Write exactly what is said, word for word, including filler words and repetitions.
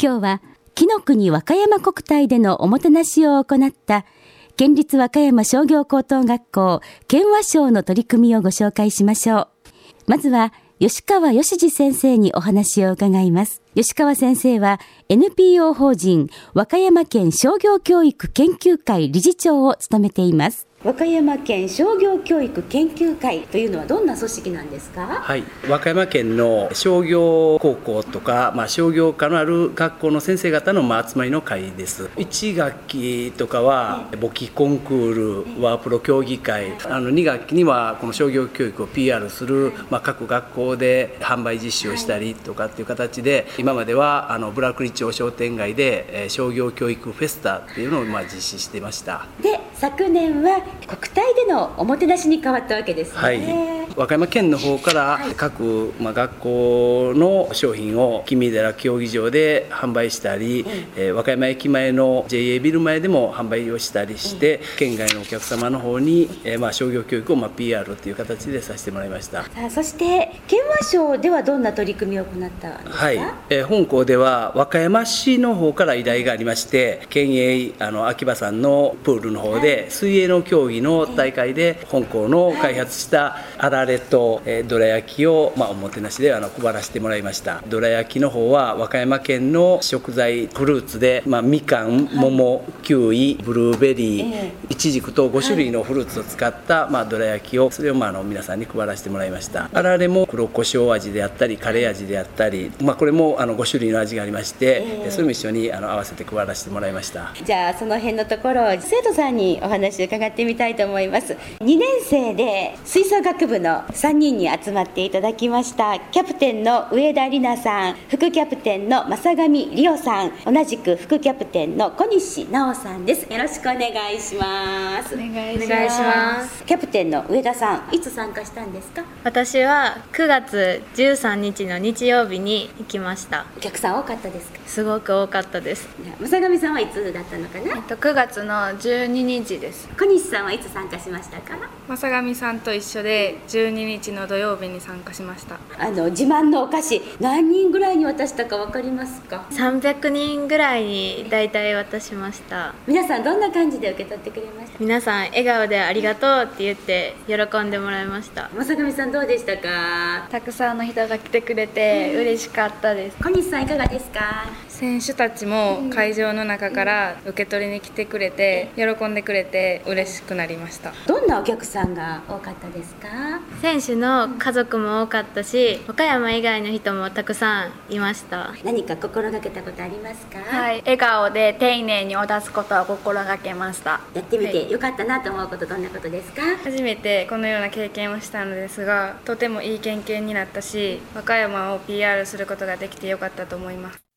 今日は紀の国和歌山国体でのおもてなしを行った県立和歌山商業高等学校県和賞の取り組みをご紹介しましょう。まずは吉川義次先生にお話を伺います。吉川先生は エヌピーオー 法人和歌山県商業教育研究会理事長を務めています。和歌山県商業教育研究会というのはどんな組織なんですか？ はい、和歌山県の商業高校とか、まあ、商業科のある学校の先生方のまあ集まりの会です。いち学期とかは簿記コンクール、ワープロ協議会、あのに学期にはこの商業教育を ピーアール する、まあ、各学校で販売実施をしたりとかっていう形で、今まではあのブラクリ町商店街で商業教育フェスタっていうのをまあ実施していました。 で、昨年は国体でのおもてなしに変わったわけですね。 はい、和歌山県の方から各、まあ、学校の商品を君寺競技場で販売したり、うんえー、和歌山駅前の ジェイエー ビル前でも販売をしたりして、うん、県外のお客様の方に、えーまあ、商業教育をまあ ピーアール という形でさせてもらいました。 さあ、そして県和賞ではどんな取り組みを行ったんですか？ はい、えー、本校では和歌山市の方から依頼がありまして、県営あの秋葉さんのプールの方で水泳の競技の大会で本校の開発したあられとどら焼きを、まあ、おもてなしであの配らせてもらいました。どら焼きの方は和歌山県の食材フルーツで、まあ、みかん、桃、キウイ、ブルーベリー、イチジクとご種類のフルーツを使った、まあ、どら焼きをそれを、まあ、あの皆さんに配らせてもらいました。あられも黒胡椒味であったりカレー味であったり、まあ、これもあのご種類の味がありまして、えー、それも一緒にあの合わせて配らせてもらいました。 じゃあその辺のところを生徒さんにお話を伺ってみたいと思います。にねん生で吹奏楽部のさんにんに集まっていただきました。キャプテンの上田里奈さん、副キャプテンの正上里夫さん、同じく副キャプテンの小西直さんです。よろしくお願いします。 お願いします。 キャプテンの上田さん、いつ参加したんですか？ 私はくがつじゅうさんにちの日曜日に行きました。 お客さん多かったですか？ すごく多かったです。 正上さんはいつだったのかな？ えっと、くがつのじゅうににちです。 小西さんはいつ参加しましたか？ 正上さんと一緒でじゅうににちの土曜日に参加しました。 あの自慢のお菓子何人ぐらいに渡したか分かりますか？ さんびゃくにんぐらいにだいたい渡しました。 皆さんどんな感じで受け取ってくれました？ 皆さん笑顔でありがとうって言って喜んでもらいました。 正上さんどうでしたか？ たくさんの人が来てくれて嬉しかったです。 小西さんいかがですか？ 選手たちも会場の中から受け取りに来てくれて喜んでくれて嬉しくなりました。 どんなお客さんが多かったですか？ 選手の家族も多かったし、和歌山以外の人もたくさんいました。 何か心がけたことありますか？ はい、笑顔で丁寧に渡すことは心がけました。 やってみてよかったなと思うことどんなことですか？ 初めてこのような経験をしたのですが、とてもいい経験になったし、和歌山を ピーアール することができてよかったと思います。